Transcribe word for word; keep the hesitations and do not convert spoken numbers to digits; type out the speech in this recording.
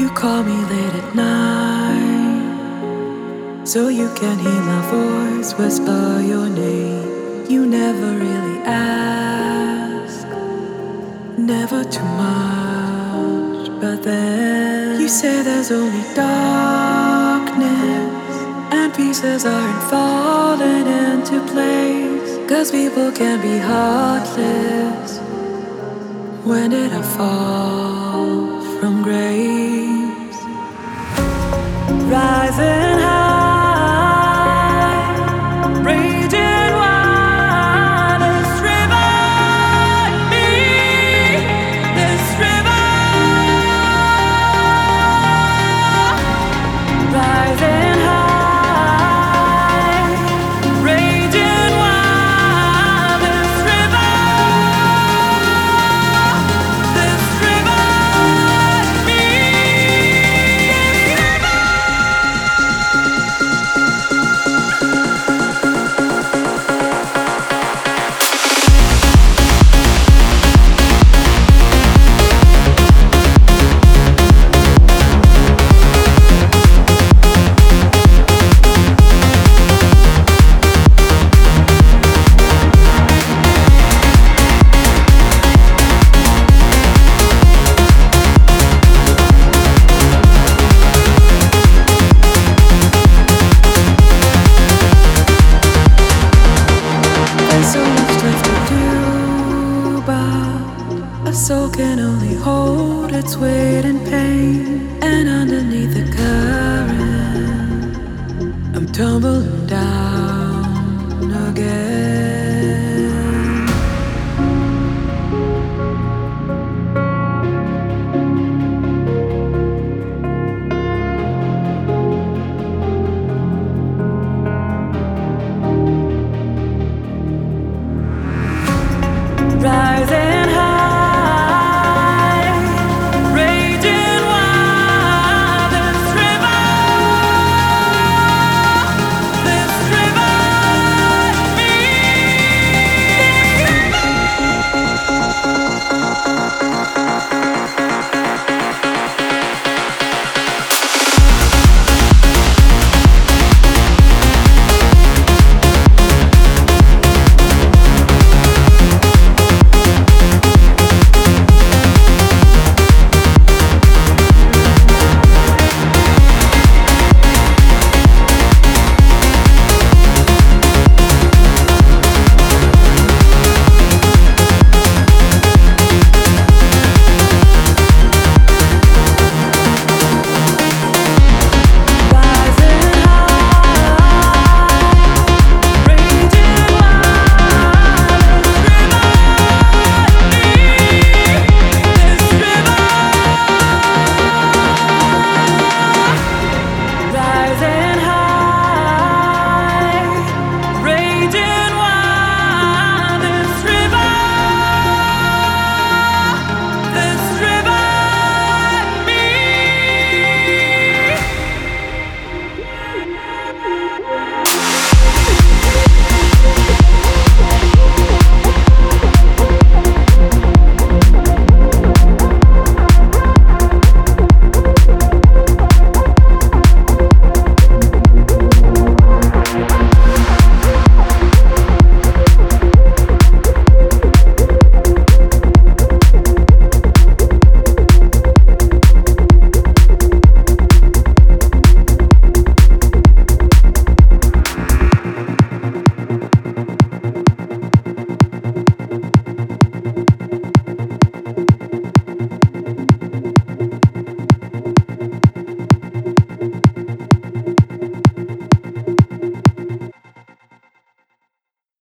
You call me late at night, so you can hear my voice whisper your name. You never really ask, never too much, but then you say there's only darkness, and pieces aren't falling into place. Cause people can be heartless. When did I fall from grace? Rising high, raging wild, this river, me, this river. Rising high, raging wild, this river, this river, me, this river. There's so much left to do, but a soul can only hold its weight in pain. And underneath the current, I'm tumbling down.